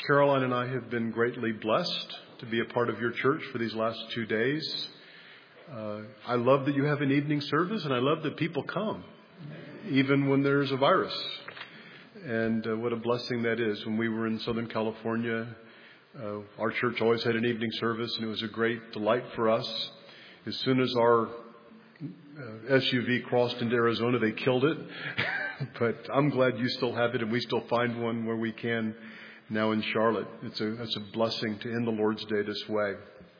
Caroline and I have been greatly blessed to be a part of your church for these last 2 days. I love that you have an evening service, and I love that people come, even when there's a virus. And what a blessing that is. When we were in Southern California, our church always had an evening service, and it was a great delight for us. As soon as our SUV crossed into Arizona, they killed it. But I'm glad you still have it, and we still find one where we can now in Charlotte. It's a blessing to end the Lord's Day this way.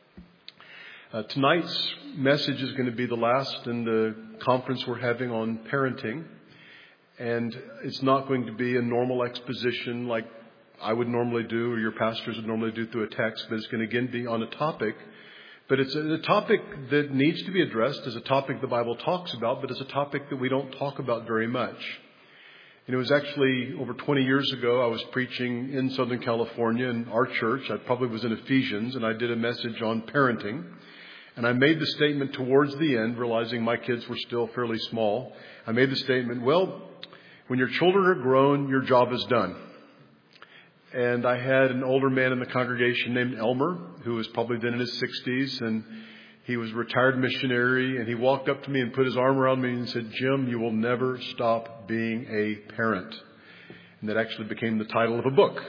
Tonight's message is going to be the last in the conference we're having on parenting. And it's not going to be a normal exposition like I would normally do or your pastors would normally do through a text, but it's going to again be on a topic. But it's a topic that needs to be addressed as a topic the Bible talks about, but it's a topic that we don't talk about very much. And it was actually over 20 years ago, I was preaching in Southern California in our church. I probably was in Ephesians, and I did a message on parenting. And I made the statement towards the end, realizing my kids were still fairly small. I made the statement, well, when your children are grown, your job is done. And I had an older man in the congregation named Elmer, who was probably then in his 60s, and he was a retired missionary, and he walked up to me and put his arm around me and said, "Jim, you will never stop being a parent." And that actually became the title of a book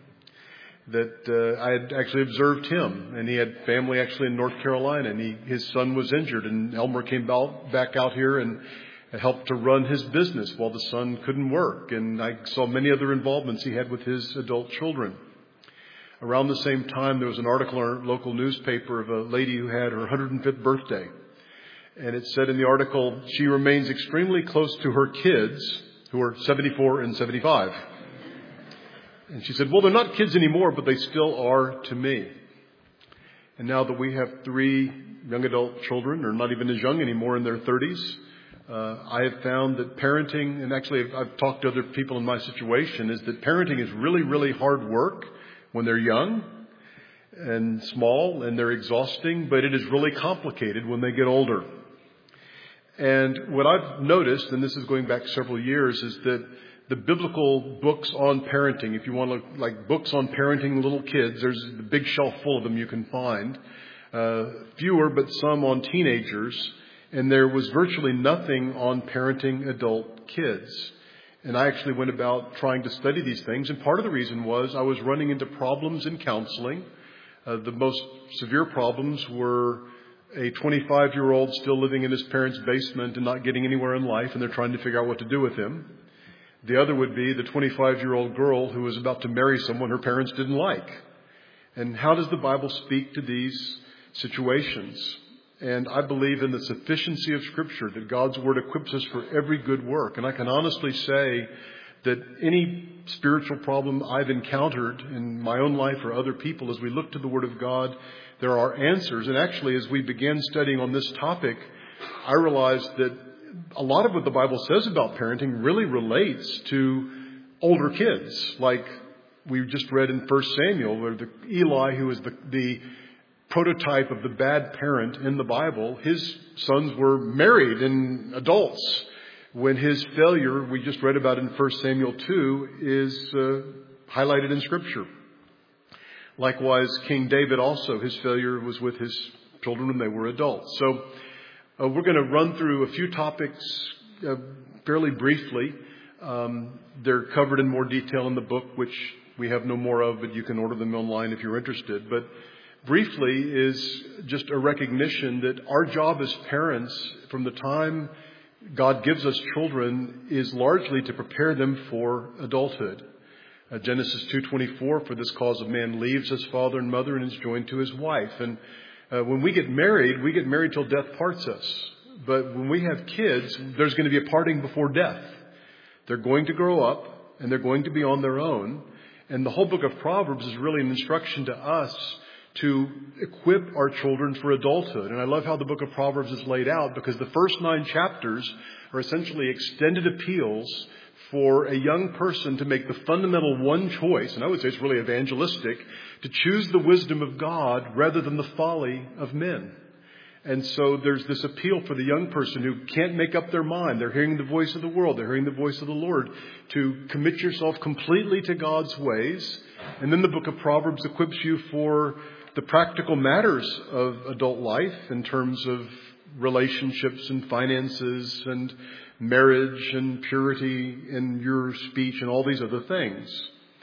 that I had actually observed him. And he had family actually in North Carolina, and his son was injured, and Elmer came back out here and helped to run his business while the son couldn't work. And I saw many other involvements he had with his adult children. Around the same time, there was an article in our local newspaper of a lady who had her 105th birthday. And it said in the article, she remains extremely close to her kids, who are 74 and 75. And she said, well, they're not kids anymore, but they still are to me. And now that we have 3 young adult children, or not even as young anymore, in their 30s, I have found that parenting, and actually I've talked to other people in my situation, is that parenting is really, really hard work when they're young and small and they're exhausting, but it is really complicated when they get older. And what I've noticed, and this is going back several years, is that the biblical books on parenting, if you want to look like books on parenting little kids, there's a big shelf full of them you can find. Fewer, but some on teenagers. And there was virtually nothing on parenting adult kids. And I actually went about trying to study these things. And part of the reason was I was running into problems in counseling. The most severe problems were a 25-year-old still living in his parents' basement and not getting anywhere in life, and they're trying to figure out what to do with him. The other would be the 25-year-old girl who was about to marry someone her parents didn't like. And how does the Bible speak to these situations? And I believe in the sufficiency of Scripture, that God's Word equips us for every good work. And I can honestly say that any spiritual problem I've encountered in my own life or other people, as we look to the Word of God, there are answers. And actually, as we began studying on this topic, I realized that a lot of what the Bible says about parenting really relates to older kids. Like we just read in 1 Samuel, where Eli, who was the prototype of the bad parent in the Bible, his sons were married and adults, when his failure, we just read about in 1 Samuel 2, is highlighted in Scripture. Likewise, King David also, his failure was with his children when they were adults. So we're going to run through a few topics fairly briefly. They're covered in more detail in the book, which we have no more of, but you can order them online if you're interested. But briefly is just a recognition that our job as parents, from the time God gives us children, is largely to prepare them for adulthood. Genesis 2:24, for this cause a man leaves his father and mother and is joined to his wife. And when we get married till death parts us. But when we have kids, there's going to be a parting before death. They're going to grow up and they're going to be on their own. And the whole book of Proverbs is really an instruction to us to equip our children for adulthood. And I love how the book of Proverbs is laid out, because the first 9 chapters are essentially extended appeals for a young person to make the fundamental one choice, and I would say it's really evangelistic, to choose the wisdom of God rather than the folly of men. And so there's this appeal for the young person who can't make up their mind. They're hearing the voice of the world. They're hearing the voice of the Lord, to commit yourself completely to God's ways. And then the book of Proverbs equips you for the practical matters of adult life in terms of relationships and finances and marriage and purity in your speech and all these other things.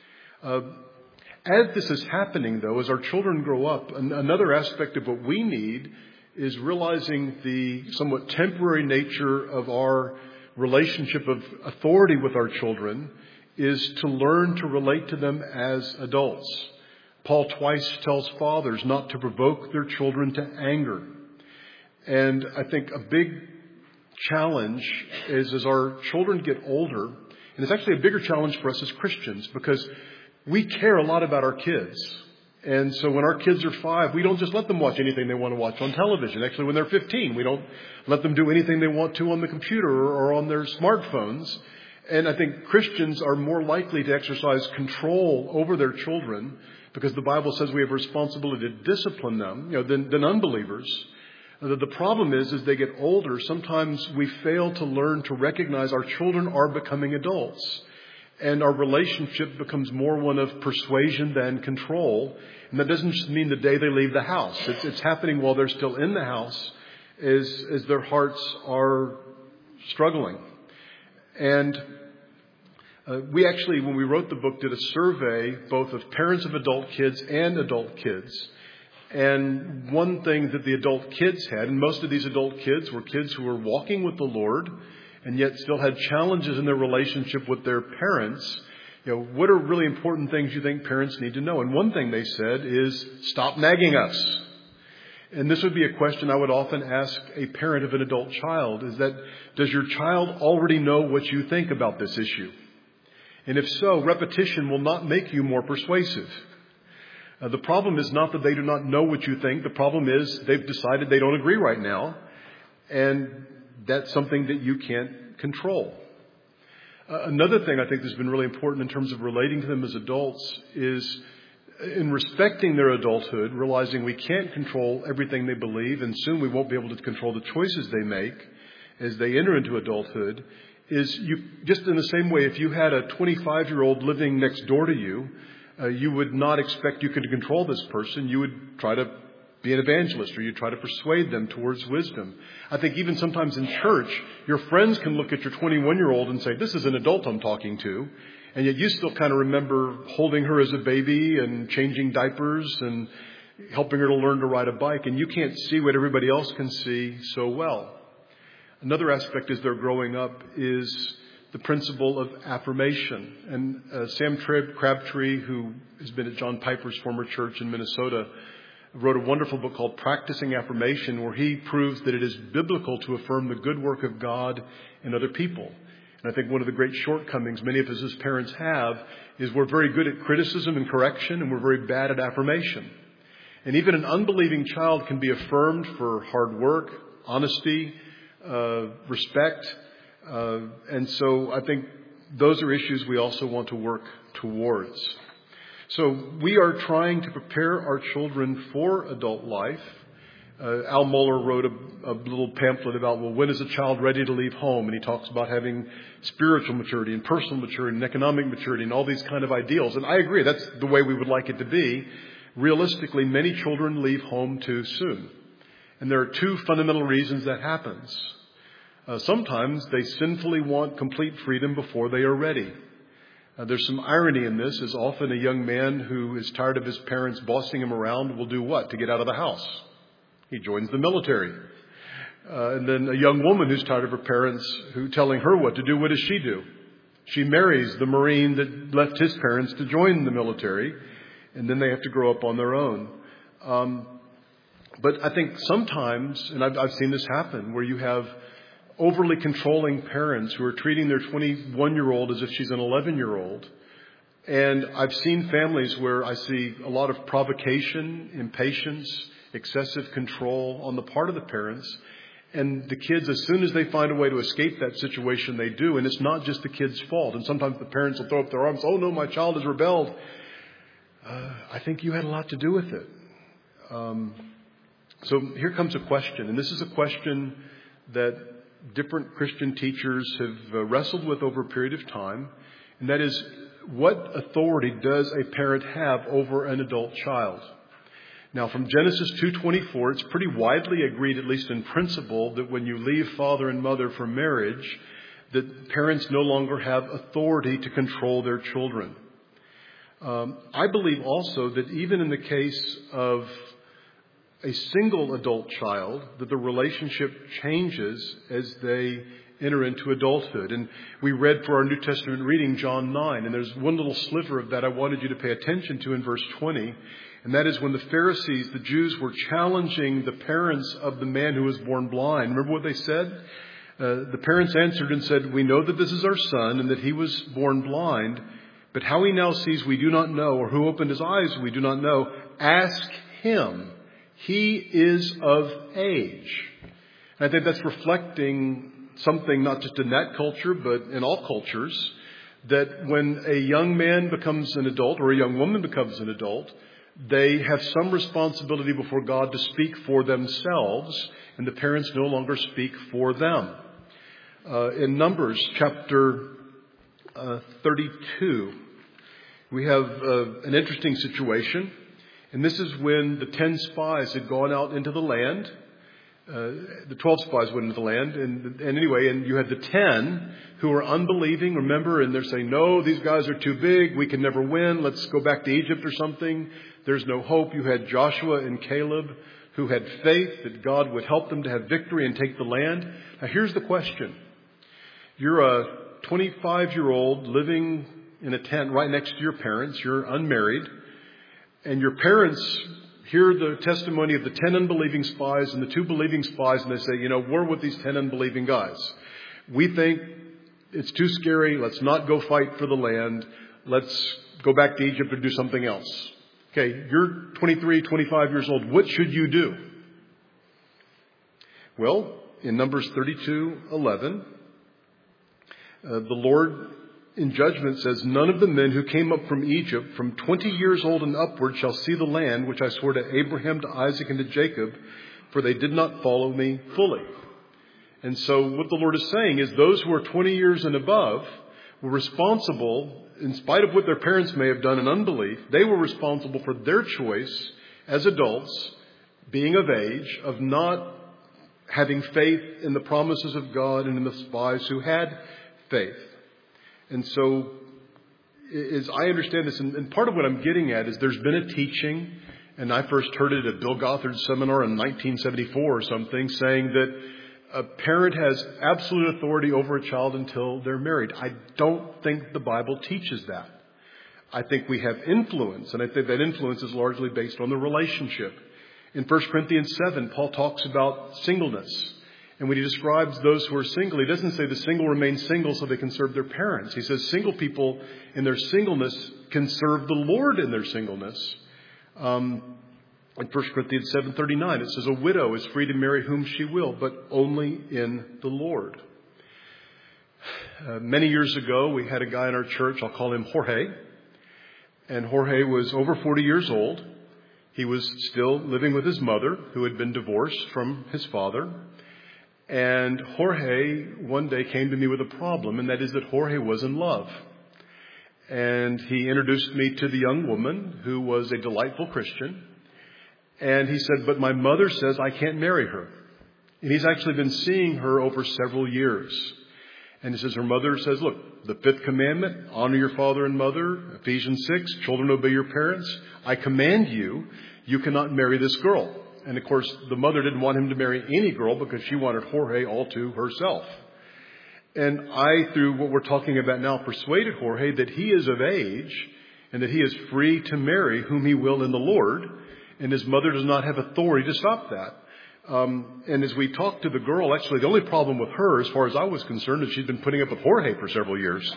As this is happening, though, as our children grow up, another aspect of what we need is realizing the somewhat temporary nature of our relationship of authority with our children is to learn to relate to them as adults. Paul twice tells fathers not to provoke their children to anger. And I think a big challenge is as our children get older, and it's actually a bigger challenge for us as Christians because we care a lot about our kids. And so when our kids are 5, we don't just let them watch anything they want to watch on television. Actually, when they're 15, we don't let them do anything they want to on the computer or on their smartphones. And I think Christians are more likely to exercise control over their children because the Bible says we have a responsibility to discipline them, than unbelievers. The problem is, as they get older, sometimes we fail to learn to recognize our children are becoming adults. And our relationship becomes more one of persuasion than control. And that doesn't just mean the day they leave the house. It's happening while they're still in the house as their hearts are struggling. And we actually, when we wrote the book, did a survey both of parents of adult kids and adult kids. And one thing that the adult kids had, and most of these adult kids were kids who were walking with the Lord and yet still had challenges in their relationship with their parents. What are really important things you think parents need to know? And one thing they said is, stop nagging us. And this would be a question I would often ask a parent of an adult child, is that, does your child already know what you think about this issue? And if so, repetition will not make you more persuasive. The problem is not that they do not know what you think. The problem is they've decided they don't agree right now. And that's something that you can't control. Another thing I think that's been really important in terms of relating to them as adults is in respecting their adulthood, realizing we can't control everything they believe, and soon we won't be able to control the choices they make as they enter into adulthood, is you just in the same way, if you had a 25-year-old living next door to you, you would not expect you could control this person. You would try to be an evangelist, or you try to persuade them towards wisdom. I think even sometimes in church, your friends can look at your 21-year-old and say, this is an adult I'm talking to. And yet you still kind of remember holding her as a baby and changing diapers and helping her to learn to ride a bike. And you can't see what everybody else can see so well. Another aspect as they're growing up is the principle of affirmation. And Sam Crabtree, who has been at John Piper's former church in Minnesota, wrote a wonderful book called Practicing Affirmation, where he proves that it is biblical to affirm the good work of God in other people. And I think one of the great shortcomings many of us as parents have is we're very good at criticism and correction, and we're very bad at affirmation. And even an unbelieving child can be affirmed for hard work, honesty, respect. And so I think those are issues we also want to work towards. So we are trying to prepare our children for adult life. Al Mohler wrote a little pamphlet about, when is a child ready to leave home? And he talks about having spiritual maturity and personal maturity and economic maturity and all these kind of ideals. And I agree, that's the way we would like it to be. Realistically, many children leave home too soon. And there are two fundamental reasons that happens. Sometimes they sinfully want complete freedom before they are ready. There's some irony in this, as often a young man who is tired of his parents bossing him around will do what to get out of the house? He joins the military. And then a young woman who's tired of her parents who telling her what to do, what does she do? She marries the Marine that left his parents to join the military, and then they have to grow up on their own. But I think sometimes, and I've seen this happen, where you have overly controlling parents who are treating their 21-year-old as if she's an 11-year-old. And I've seen families where I see a lot of provocation, impatience, excessive control on the part of the parents. And the kids, as soon as they find a way to escape that situation, they do. And it's not just the kid's fault. And sometimes the parents will throw up their arms, oh no, my child has rebelled. I think you had a lot to do with it. So here comes a question, and this is a question that different Christian teachers have wrestled with over a period of time, and that is, what authority does a parent have over an adult child? Now, from Genesis 2:24, it's pretty widely agreed, at least in principle, that when you leave father and mother for marriage, that parents no longer have authority to control their children. I believe also that even in the case of a single adult child, that the relationship changes as they enter into adulthood. And we read for our New Testament reading John 9, and there's one little sliver of that I wanted you to pay attention to in verse 20. And that is when the Pharisees, the Jews, were challenging the parents of the man who was born blind. Remember what they said? The parents answered and said, "We know that this is our son and that he was born blind, but how he now sees we do not know, or who opened his eyes we do not know. Ask him. He is of age." And I think that's reflecting something not just in that culture, but in all cultures, that when a young man becomes an adult or a young woman becomes an adult, they have some responsibility before God to speak for themselves, and the parents no longer speak for them. In Numbers chapter 32, we have an interesting situation. And this is when the 10 spies had gone out into the land. The 12 spies went into the land. And anyway, and you had the 10 who were unbelieving, remember, and they're saying, "No, these guys are too big. We can never win. Let's go back to Egypt or something. There's no hope." You had Joshua and Caleb who had faith that God would help them to have victory and take the land. Now, here's the question. You're a 25-year-old living in a tent right next to your parents. You're unmarried. And your parents hear the testimony of the 10 unbelieving spies and the 2 believing spies, and they say, "We're with these 10 unbelieving guys. We think it's too scary. Let's not go fight for the land. Let's go back to Egypt or do something else." Okay, you're 23, 25 years old. What should you do? Well, in Numbers 32:11, the Lord in judgment says, "None of the men who came up from Egypt from 20 years old and upward shall see the land which I swore to Abraham, to Isaac, and to Jacob, for they did not follow me fully." And so what the Lord is saying is those who are 20 years and above were responsible, in spite of what their parents may have done in unbelief, they were responsible for their choice as adults, being of age, of not having faith in the promises of God and in the spies who had faith. And so, as I understand this, and part of what I'm getting at is there's been a teaching, and I first heard it at Bill Gothard's seminar in 1974 or something, saying that a parent has absolute authority over a child until they're married. I don't think the Bible teaches that. I think we have influence, and I think that influence is largely based on the relationship. In 1 Corinthians 7, Paul talks about singleness. And when he describes those who are single, he doesn't say the single remain single so they can serve their parents. He says single people in their singleness can serve the Lord in their singleness. In 1 Corinthians 7:39, it says, "A widow is free to marry whom she will, but only in the Lord." Many years ago, we had a guy in our church, I'll call him Jorge. And Jorge was over 40 years old. He was still living with his mother, who had been divorced from his father. And Jorge one day came to me with a problem, and that is that Jorge was in love. And he introduced me to the young woman who was a delightful Christian. And he said, "But my mother says I can't marry her." And he's actually been seeing her over several years. And he says, her mother says, "Look, the 5th commandment, honor your father and mother. Ephesians 6, children obey your parents. I command you, you cannot marry this girl." And, of course, the mother didn't want him to marry any girl because she wanted Jorge all to herself. And I, through what we're talking about now, persuaded Jorge that he is of age and that he is free to marry whom he will in the Lord. And his mother does not have authority to stop that. And as we talked to the girl, actually, the only problem with her, as far as I was concerned, is she'd been putting up with Jorge for several years.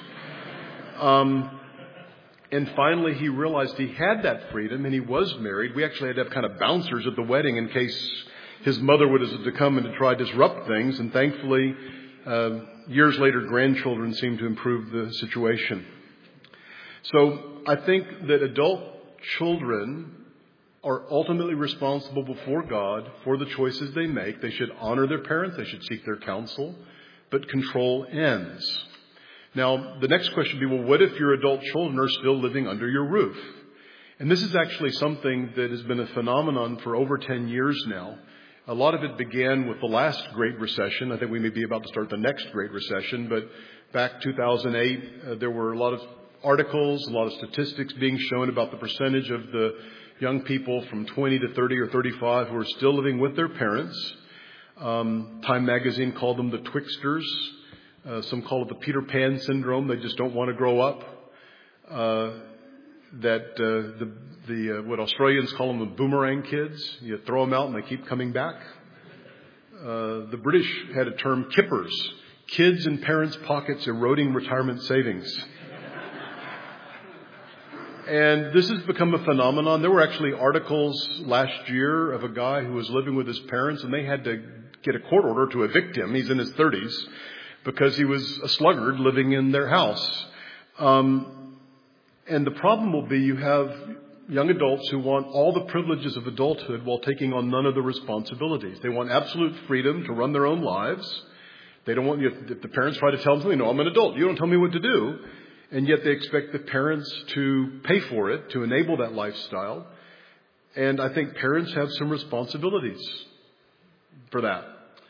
And finally, he realized he had that freedom, and he was married. We actually had to have kind of bouncers at the wedding in case his mother would have to come and to try to disrupt things. And thankfully, years later, grandchildren seemed to improve the situation. So I think that adult children are ultimately responsible before God for the choices they make. They should honor their parents. They should seek their counsel. But control ends. Now, the next question would be, well, what if your adult children are still living under your roof? And this is actually something that has been a phenomenon for over 10 years now. A lot of it began with the last Great Recession. I think we may be about to start the next Great Recession. But back 2008, there were a lot of articles, a lot of statistics being shown about the percentage of the young people from 20 to 30 or 35 who are still living with their parents. Time magazine called them the Twixters. Some call it the Peter Pan syndrome. They just don't want to grow up. What Australians call them the boomerang kids. You throw them out and they keep coming back. The British had a term, kippers. Kids in parents' pockets eroding retirement savings. And this has become a phenomenon. There were actually articles last year of a guy who was living with his parents, and they had to get a court order to evict him. He's in his 30s because he was a sluggard living in their house. And the problem will be you have young adults who want all the privileges of adulthood while taking on none of the responsibilities. They want absolute freedom to run their own lives. They don't want if the parents try to tell them something, no, I'm an adult. You don't tell me what to do. And yet they expect the parents to pay for it, to enable that lifestyle. And I think parents have some responsibilities for that.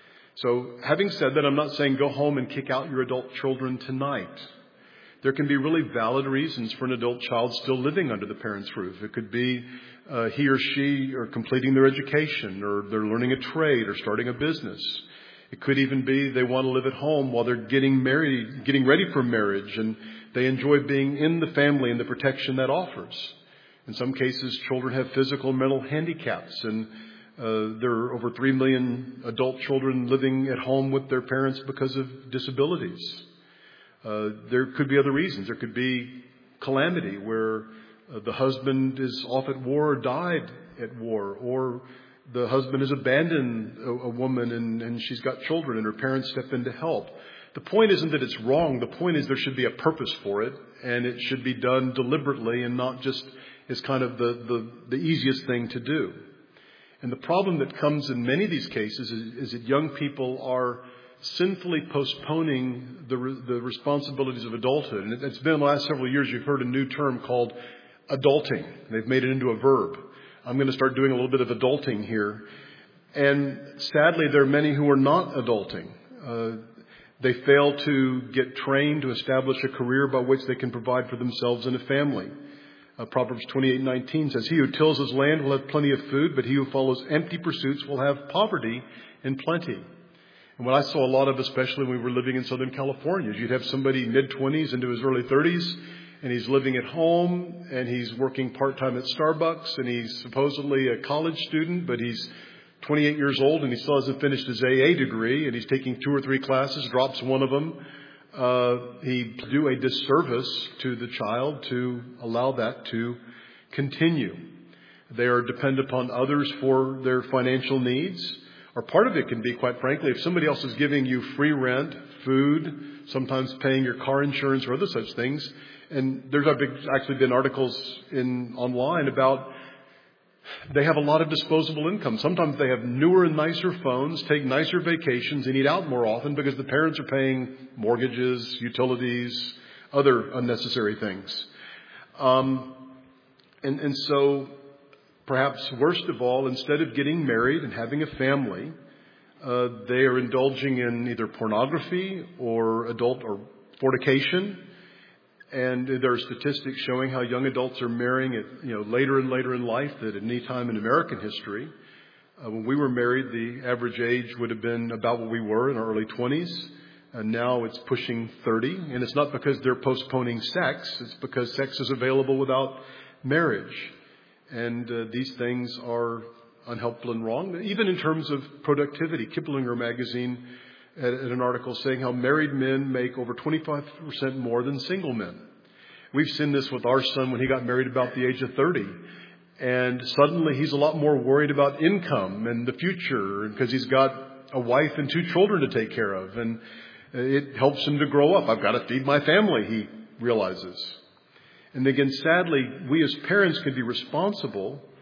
So having said that, I'm not saying go home and kick out your adult children tonight. There can be really valid reasons for an adult child still living under the parent's roof. It could be he or she are completing their education, or they're learning a trade or starting a business. It could even be they want to live at home while they're getting married, getting ready for marriage, and they enjoy being in the family and the protection that offers. In some cases, children have physical and mental handicaps, and there are over 3 million adult children living at home with their parents because of disabilities. There could be other reasons. There could be calamity where the husband is off at war or died at war, or the husband has abandoned a woman and she's got children and her parents step in to help. The point isn't that it's wrong. The point is there should be a purpose for it, and it should be done deliberately and not just as kind of the easiest thing to do. And the problem that comes in many of these cases is that young people are sinfully postponing the responsibilities of adulthood. And it's been in the last several years you've heard a new term called adulting. They've made it into a verb. I'm going to start doing a little bit of adulting here. And sadly, there are many who are not adulting. They fail to get trained to establish a career by which they can provide for themselves and a family. Proverbs 28:19 says, "He who tills his land will have plenty of food, but he who follows empty pursuits will have poverty and plenty." And what I saw a lot of, especially when we were living in Southern California, is you'd have somebody mid-20s into his early 30s, and he's living at home, and he's working part-time at Starbucks, and he's supposedly a college student, but he's 28 years old, and he still hasn't finished his AA degree, and he's taking 2 or 3 classes, drops one of them. He'd do a disservice to the child to allow that to continue. They are dependent upon others for their financial needs. Or part of it can be, quite frankly, if somebody else is giving you free rent, food, sometimes paying your car insurance or other such things. And there's actually been articles online about they have a lot of disposable income. Sometimes they have newer and nicer phones, take nicer vacations, and eat out more often because the parents are paying mortgages, utilities, other unnecessary things. And so perhaps worst of all, instead of getting married and having a family, they are indulging in either pornography or adult or fornication. And there are statistics showing how young adults are marrying at later and later in life than at any time in American history. When we were married, the average age would have been about what we were in our early 20s. And now it's pushing 30. And it's not because they're postponing sex. It's because sex is available without marriage. And these things are unhelpful and wrong, even in terms of productivity. Kiplinger magazine had an article saying how married men make over 25% more than single men. We've seen this with our son when he got married about the age of 30. And suddenly he's a lot more worried about income and the future because he's got a wife and 2 children to take care of. And it helps him to grow up. I've got to feed my family, he realizes. And again, sadly, we as parents can be responsible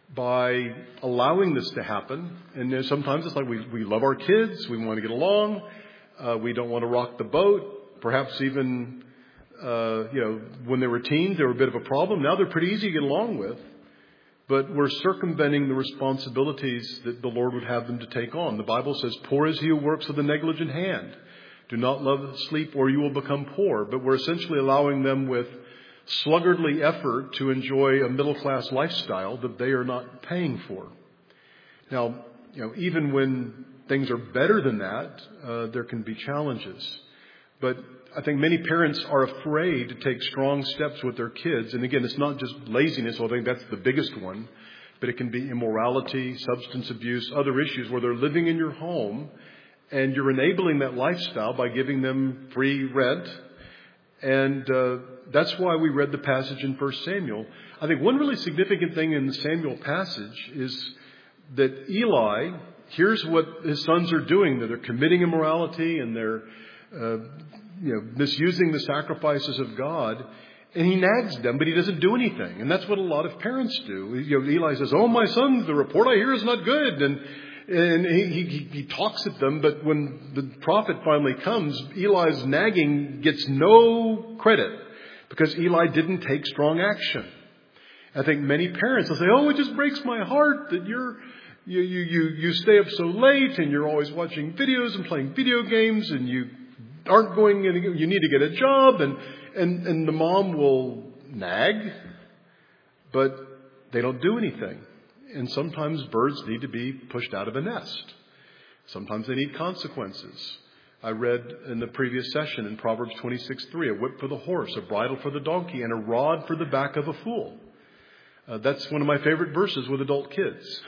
by allowing this to happen. And sometimes it's like we love our kids, we want to get along, we don't want to rock the boat. Perhaps even, when they were teens, they were a bit of a problem. Now they're pretty easy to get along with. But we're circumventing the responsibilities that the Lord would have them to take on. The Bible says, poor is he who works with a negligent hand. Do not love sleep or you will become poor. But we're essentially allowing them with sluggardly effort to enjoy a middle-class lifestyle that they are not paying for. Now, even when things are better than that, there can be challenges. But I think many parents are afraid to take strong steps with their kids. And again, it's not just laziness, although I think that's the biggest one, but it can be immorality, substance abuse, other issues where they're living in your home and you're enabling that lifestyle by giving them free rent. And that's why we read the passage in 1 Samuel. I think one really significant thing in the Samuel passage is that Eli hears what his sons are doing, that they're committing immorality and they're misusing the sacrifices of God, and he nags them, but he doesn't do anything. And that's what a lot of parents do. Eli says, "Oh, my son, the report I hear is not good," and he talks at them. But when the prophet finally comes, Eli's nagging gets no credit because Eli didn't take strong action. I think many parents will say, "Oh, it just breaks my heart that you stay up so late and you're always watching videos and playing video games and you aren't going in, you need to get a job," and the mom will nag, but they don't do anything. And sometimes birds need to be pushed out of a nest. Sometimes they need consequences. I read in the previous session in Proverbs 26:3, a whip for the horse, a bridle for the donkey, and a rod for the back of a fool. That's one of my favorite verses with adult kids.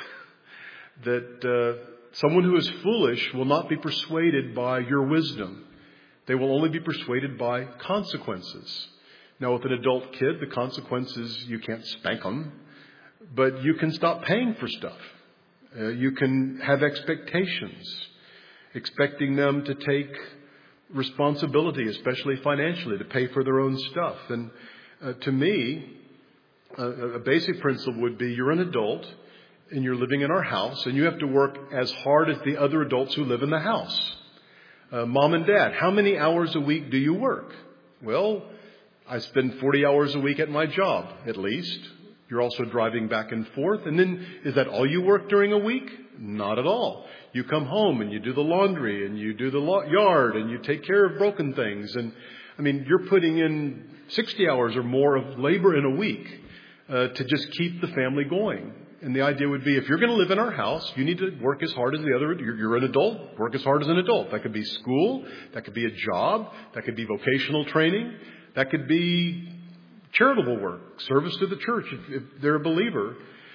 That someone who is foolish will not be persuaded by your wisdom. They will only be persuaded by consequences. Now, with an adult kid, the consequences, you can't spank them, but you can stop paying for stuff. You can have expectations, expecting them to take responsibility, especially financially, to pay for their own stuff. And to me, a basic principle would be you're an adult and you're living in our house and you have to work as hard as the other adults who live in the house. Mom and Dad, how many hours a week do you work? Well, I spend 40 hours a week at my job, at least. You're also driving back and forth. And then, is that all you work during a week? Not at all. You come home and you do the laundry and you do the yard and you take care of broken things. And you're putting in 60 hours or more of labor in a week to just keep the family going. And the idea would be, if you're going to live in our house, you need to work as hard as the other. You're an adult, work as hard as an adult. That could be school, that could be a job, that could be vocational training, that could be charitable work, service to the church if they're a believer.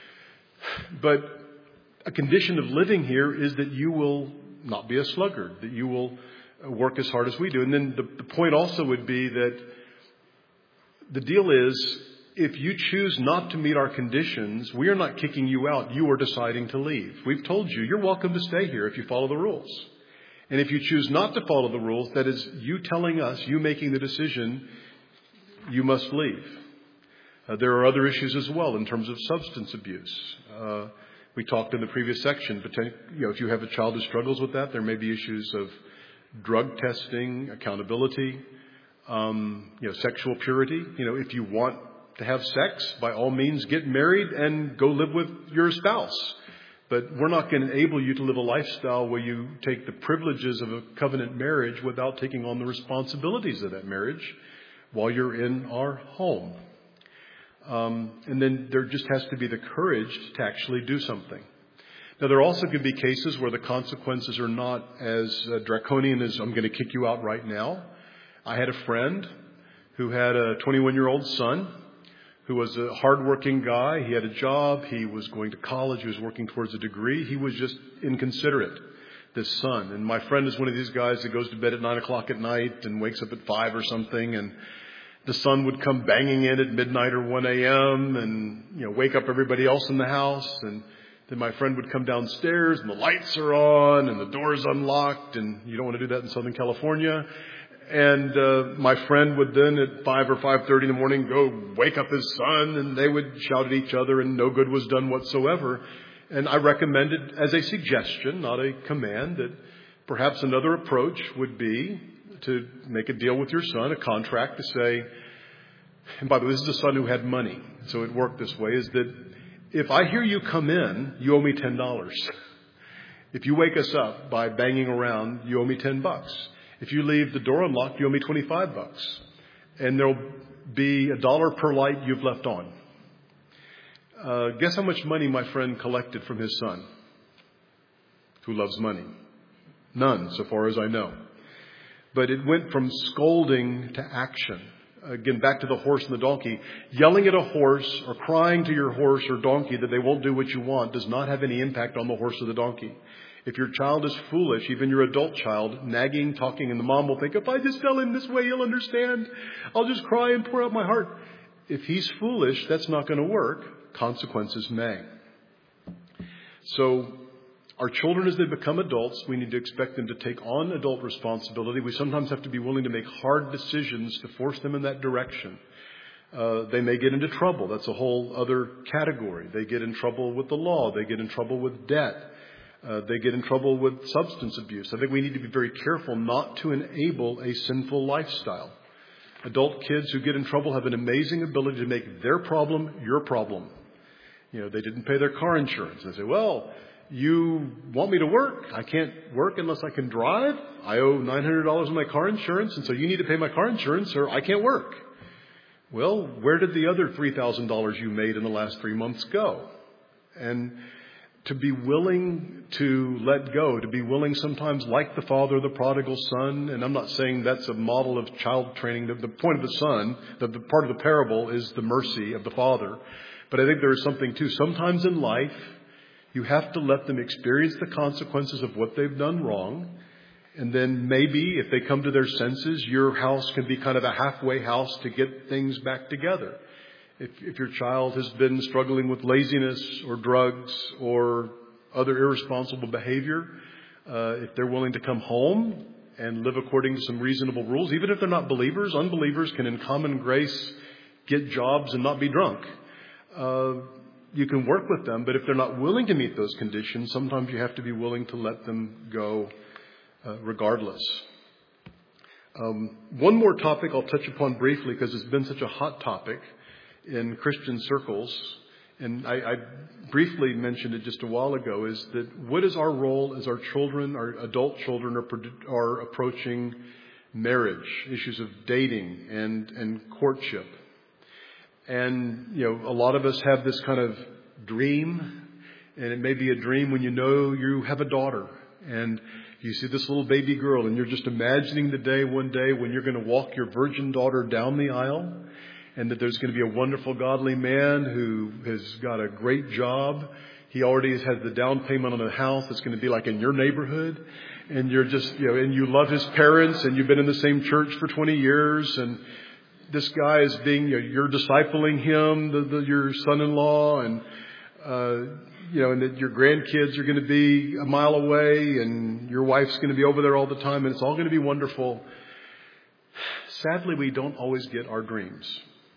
But a condition of living here is that you will not be a sluggard, that you will work as hard as we do. And then the point also would be that the deal is, if you choose not to meet our conditions, we are not kicking you out. You are deciding to leave. We've told you, you're welcome to stay here if you follow the rules. And if you choose not to follow the rules, that is you telling us, you making the decision, you must leave. There are other issues as well in terms of substance abuse. We talked in the previous section, if you have a child who struggles with that, there may be issues of drug testing, accountability, sexual purity. If you want to have sex, by all means, get married and go live with your spouse. But we're not going to enable you to live a lifestyle where you take the privileges of a covenant marriage without taking on the responsibilities of that marriage while you're in our home. And then there just has to be the courage to actually do something. Now, there also could be cases where the consequences are not as draconian as I'm going to kick you out right now. I had a friend who had a 21-year-old son who was a hardworking guy. He had a job. He was going to college. He was working towards a degree. He was just inconsiderate, this son. And my friend is one of these guys that goes to bed at 9 o'clock at night and wakes up at 5 or something. And the son would come banging in at midnight or 1 a.m. and, wake up everybody else in the house. And then my friend would come downstairs and the lights are on and the door's unlocked. And you don't want to do that in Southern California. And my friend would then at 5 or 5:30 in the morning go wake up his son, and they would shout at each other, and no good was done whatsoever. And I recommended as a suggestion, not a command, that perhaps another approach would be to make a deal with your son, a contract to say, and by the way, this is a son who had money, so it worked this way, is that if I hear you come in, you owe me $10. If you wake us up by banging around, you owe me $10. If you leave the door unlocked, you owe me $25. And there'll be $1 per light you've left on. Guess how much money my friend collected from his son, who loves money? None, so far as I know. But it went from scolding to action. Again, back to the horse and the donkey. Yelling at a horse or crying to your horse or donkey that they won't do what you want does not have any impact on the horse or the donkey. If your child is foolish, even your adult child, nagging, talking, and the mom will think, if I just tell him this way, he'll understand. I'll just cry and pour out my heart. If he's foolish, that's not going to work. Consequences may. So our children, as they become adults, we need to expect them to take on adult responsibility. We sometimes have to be willing to make hard decisions to force them in that direction. They may get into trouble. That's a whole other category. They get in trouble with the law. They get in trouble with debt. They get in trouble with substance abuse. I think we need to be very careful not to enable a sinful lifestyle. Adult kids who get in trouble have an amazing ability to make their problem your problem. You know, they didn't pay their car insurance. They say, well, you want me to work? I can't work unless I can drive. I owe $900 on my car insurance, and so you need to pay my car insurance or I can't work. Well, where did the other $3,000 you made in the last 3 months go? And to be willing to let go, to be willing sometimes, like the father of the prodigal son, and I'm not saying that's a model of child training. The point of the son, the part of the parable is the mercy of the father. But I think there is something too. Sometimes in life, you have to let them experience the consequences of what they've done wrong. And then maybe if they come to their senses, your house can be kind of a halfway house to get things back together. If your child has been struggling with laziness or drugs or other irresponsible behavior, if they're willing to come home and live according to some reasonable rules, even if they're not believers, unbelievers can in common grace get jobs and not be drunk. You can work with them, but if they're not willing to meet those conditions, sometimes you have to be willing to let them go regardless. One more topic I'll touch upon briefly because it's been such a hot topic in Christian circles, and I briefly mentioned it just a while ago, is that what is our role as our children, our adult children are approaching marriage, issues of dating and courtship. And, you know, a lot of us have this kind of dream, and it may be a dream when you know you have a daughter and you see this little baby girl and you're just imagining the day one day when you're going to walk your virgin daughter down the aisle, and that there's going to be a wonderful, godly man who has got a great job. He already has the down payment on a house that's going to be like in your neighborhood. And you're just, you know, and you love his parents and you've been in the same church for 20 years. And this guy is being, you know, you're discipling him, your son-in-law, and, you know, and that your grandkids are going to be a mile away and your wife's going to be over there all the time and it's all going to be wonderful. Sadly, we don't always get our dreams.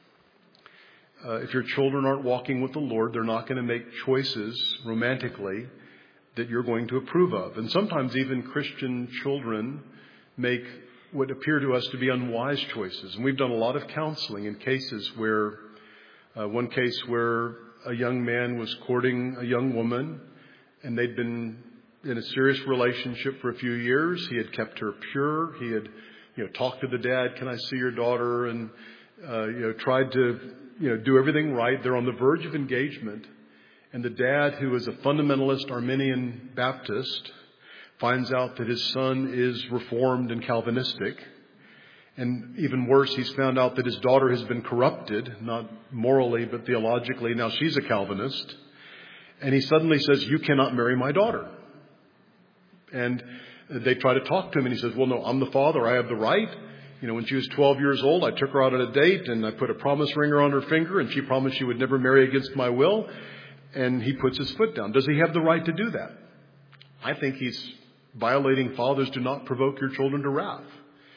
If your children aren't walking with the Lord, they're not going to make choices romantically that you're going to approve of. And sometimes even Christian children make what appear to us to be unwise choices. And we've done a lot of counseling in cases where, one case where a young man was courting a young woman and they'd been in a serious relationship for a few years. He had kept her pure. He had, you know, talked to the dad, can I see your daughter? And, you know, tried to, you know, do everything right. They're on the verge of engagement. And the dad, who is a fundamentalist Arminian Baptist, finds out that his son is Reformed and Calvinistic. And even worse, he's found out that his daughter has been corrupted, not morally, but theologically. Now she's a Calvinist. And he suddenly says, you cannot marry my daughter. And they try to talk to him and he says, well, no, I'm the father. I have the right. You know, when she was 12 years old, I took her out on a date and I put a promise ring on her finger and she promised she would never marry against my will. And he puts his foot down. Does he have the right to do that? I think he's violating fathers do not provoke your children to wrath.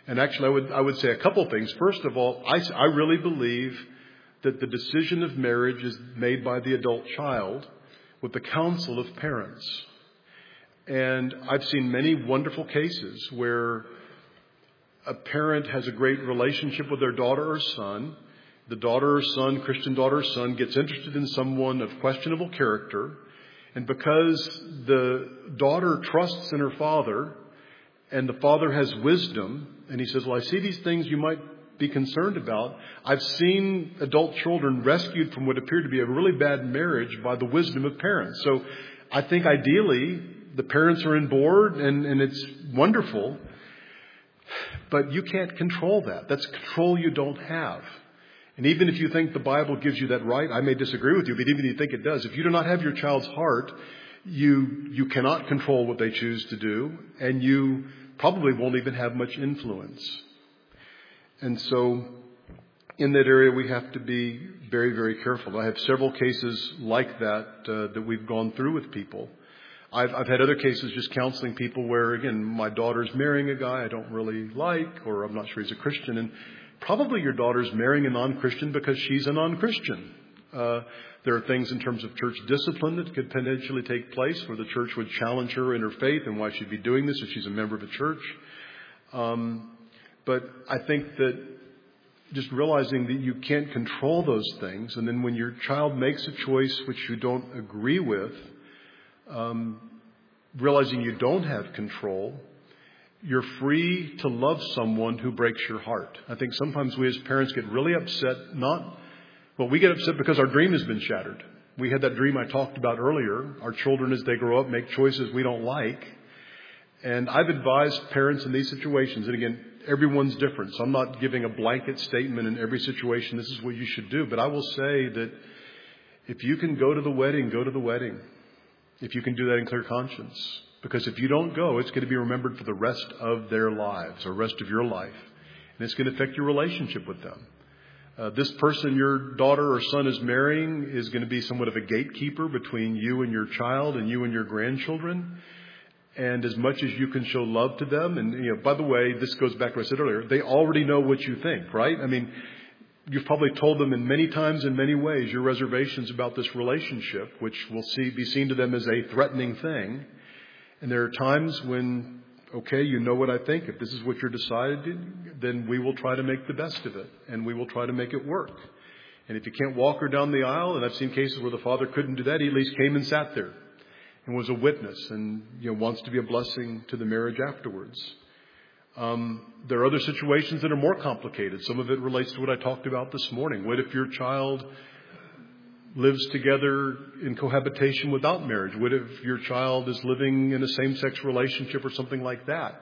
And actually, I would say a couple things. First of all, I really believe that the decision of marriage is made by the adult child with the counsel of parents. And I've seen many wonderful cases where a parent has a great relationship with their daughter or son. The daughter or son, Christian daughter or son, gets interested in someone of questionable character. And because the daughter trusts in her father and the father has wisdom, and he says, well, I see these things you might be concerned about. I've seen adult children rescued from what appeared to be a really bad marriage by the wisdom of parents. So I think ideally the parents are on board and it's wonderful, but you can't control that. That's control you don't have. And even if you think the Bible gives you that right, I may disagree with you, but even if you think it does, if you do not have your child's heart, you cannot control what they choose to do, and you probably won't even have much influence. And so in that area, we have to be very, very careful. I have several cases like that that we've gone through with people. I've had other cases just counseling people where, again, my daughter's marrying a guy I don't really like, or I'm not sure he's a Christian, and probably your daughter's marrying a non-Christian because she's a non-Christian. There are things in terms of church discipline that could potentially take place where the church would challenge her in her faith and why she'd be doing this if she's a member of a church. But I think that just realizing that you can't control those things, and then when your child makes a choice which you don't agree with, realizing you don't have control, you're free to love someone who breaks your heart. I think sometimes we as parents get really upset, we get upset because our dream has been shattered. We had that dream I talked about earlier. Our children, as they grow up, make choices we don't like. And I've advised parents in these situations, and again, everyone's different, so I'm not giving a blanket statement in every situation, this is what you should do. But I will say that if you can go to the wedding, go to the wedding. If you can do that in clear conscience. Because if you don't go, it's going to be remembered for the rest of their lives, or rest of your life. And it's going to affect your relationship with them. This person your daughter or son is marrying is going to be somewhat of a gatekeeper between you and your child and you and your grandchildren. And as much as you can show love to them, and by the way, this goes back to what I said earlier, they already know what you think, right? I mean, you've probably told them in many times, in many ways, your reservations about this relationship, which will be seen to them as a threatening thing. And there are times when, okay, you know what I think. If this is what you're decided, then we will try to make the best of it, and we will try to make it work. And if you can't walk her down the aisle, and I've seen cases where the father couldn't do that, he at least came and sat there and was a witness and wants to be a blessing to the marriage afterwards. There are other situations that are more complicated. Some of it relates to what I talked about this morning. What if your child lives together in cohabitation without marriage? What if your child is living in a same-sex relationship or something like that?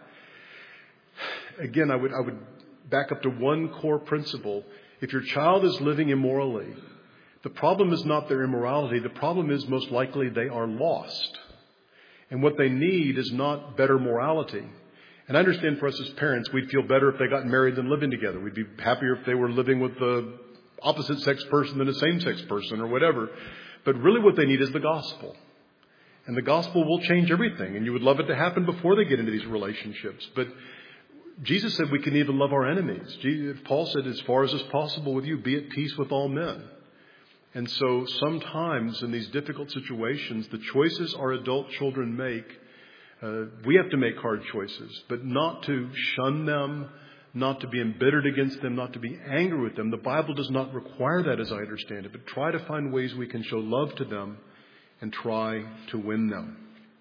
Again, I would back up to one core principle. If your child is living immorally, the problem is not their immorality. The problem is most likely they are lost. And what they need is not better morality. And I understand for us as parents, we'd feel better if they got married than living together. We'd be happier if they were living with the opposite sex person than a same sex person or whatever. But really what they need is the gospel. And the gospel will change everything. And you would love it to happen before they get into these relationships. But Jesus said we can even love our enemies. Paul said, as far as is possible with you, be at peace with all men. And so sometimes in these difficult situations, the choices our adult children make, we have to make hard choices, but not to shun them, not to be embittered against them, not to be angry with them. The Bible does not require that, as I understand it, but try to find ways we can show love to them and try to win them.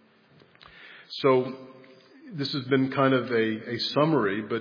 So this has been kind of a summary, but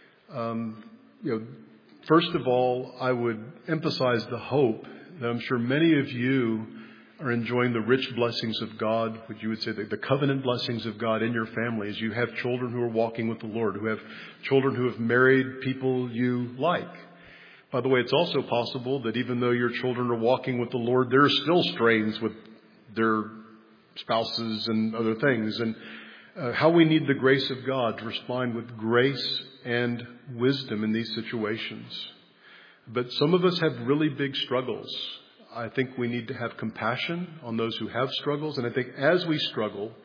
first of all, I would emphasize the hope that I'm sure many of you are enjoying the rich blessings of God, what you would say the covenant blessings of God in your family, as you have children who are walking with the Lord, who have children who have married people you like. By the way, it's also possible that even though your children are walking with the Lord, there are still strains with their spouses and other things. And how we need the grace of God to respond with grace and wisdom in these situations. But some of us have really big struggles. I think we need to have compassion on those who have struggles. And I think as we struggle,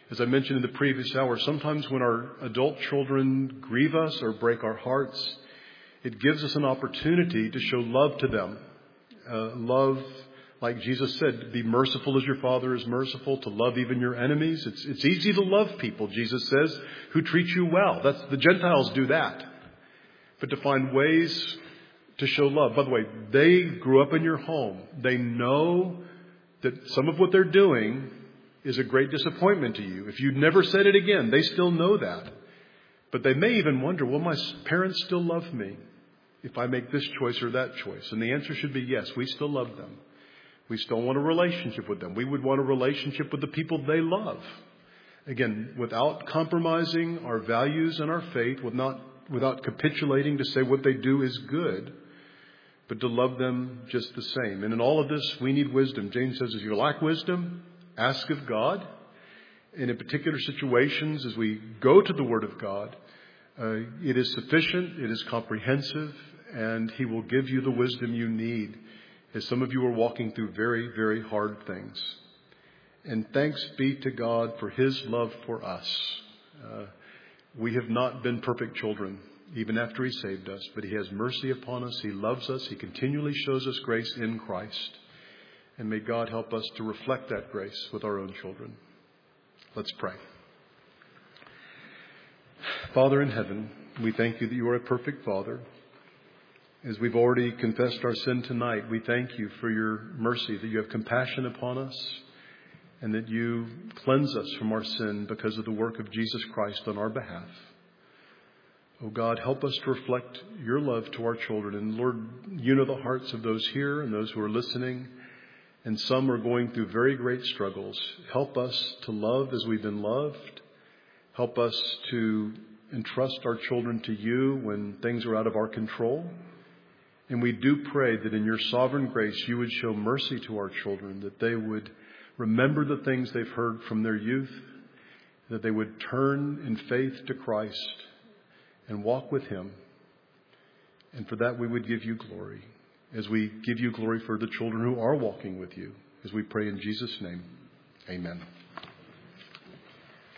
As I mentioned in the previous hour, sometimes when our adult children grieve us or break our hearts, it gives us an opportunity to show love to them. Love, like Jesus said, be merciful as your Father is merciful, to love even your enemies. It's easy to love people, Jesus says, who treat you well. The Gentiles do that. But to find ways to show love. By the way, they grew up in your home. They know that some of what they're doing is a great disappointment to you. If you'd never said it again, they still know that. But they may even wonder, will my parents still love me if I make this choice or that choice? And the answer should be yes, we still love them. We still want a relationship with them. We would want a relationship with the people they love. Again, without compromising our values and our faith, without capitulating to say what they do is good, but to love them just the same. And in all of this, we need wisdom. James says, if you lack wisdom, ask of God. And in particular situations, as we go to the Word of God, it is sufficient, it is comprehensive, and He will give you the wisdom you need, as some of you are walking through very, very hard things. And thanks be to God for His love for us. We have not been perfect children, even after He saved us, but He has mercy upon us. He loves us. He continually shows us grace in Christ. And may God help us to reflect that grace with our own children. Let's pray. Father in heaven, we thank you that you are a perfect Father. As we've already confessed our sin tonight, we thank you for your mercy, that you have compassion upon us, and that you cleanse us from our sin because of the work of Jesus Christ on our behalf. Oh God, help us to reflect your love to our children. And Lord, you know the hearts of those here and those who are listening. And some are going through very great struggles. Help us to love as we've been loved. Help us to entrust our children to you when things are out of our control. And we do pray that in your sovereign grace, you would show mercy to our children, that they would remember the things they've heard from their youth, that they would turn in faith to Christ and walk with Him. And for that, we would give you glory, as we give you glory for the children who are walking with you, as we pray in Jesus' name. Amen.